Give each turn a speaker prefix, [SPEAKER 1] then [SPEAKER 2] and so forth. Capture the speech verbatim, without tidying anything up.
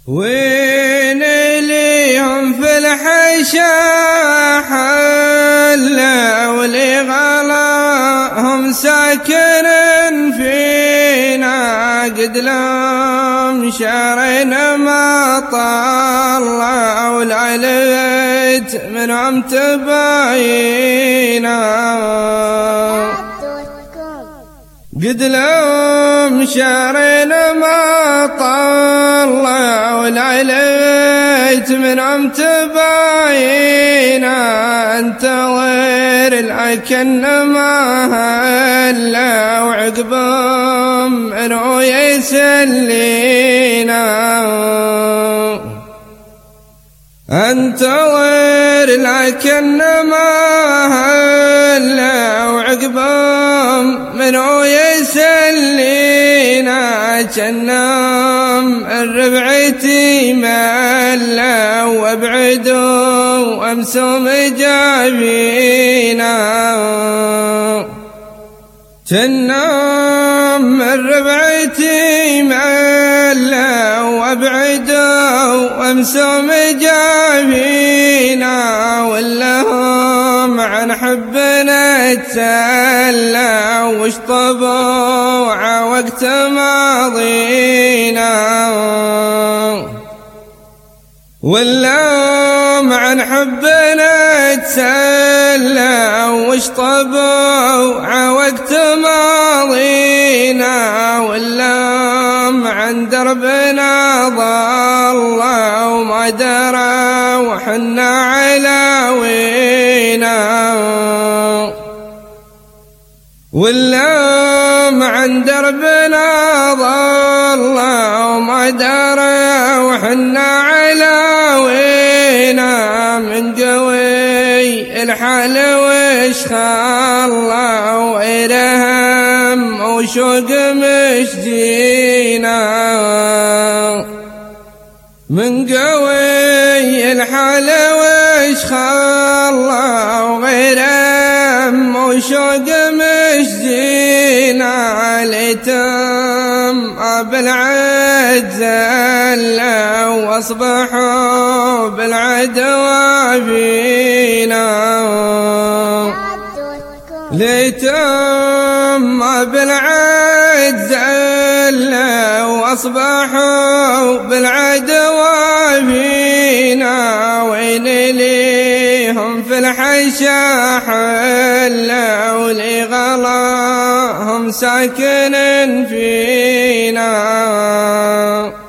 [SPEAKER 1] وين ليهم في الحشا حلا ولي غلاهم ساكن فينا قد لهم شهرين ما طلع والعليت منهم تباينا قد لهم شهرين ما طلع والعليت منهم تباينا انتظر العكن ما هلا وعقبهم انه يسلينا انتظر العكن ما هلا وعقبهم منه يسلينا جنام الربعتي ملا وابعدوا وامسوا مجابينا جنام الربعتي ملا وابعدوا وامسوا مجابينا ولهم عن حبنا تسلى واشطبوا عوقت ماضينا ولهم عن حبنا تسلى واشطبوا عوقت ماضينا ولهم عن دربنا ضل وما درى وحنا علاوينا ولهم عن دربنا ضل وما درى وحنا علاوينا من قوي الحال وش خلى وإلهم وشوق مشجينا من قوي الحال وش خلى وغيرهم وشوق مشجينا ليتم بالعجل واصبحوا بالعدوى فينا ليتم بالعجل واصبحوا بالعدوى فينا وين ليهم في الحشا حلا ولي غلاهم ساكن فينا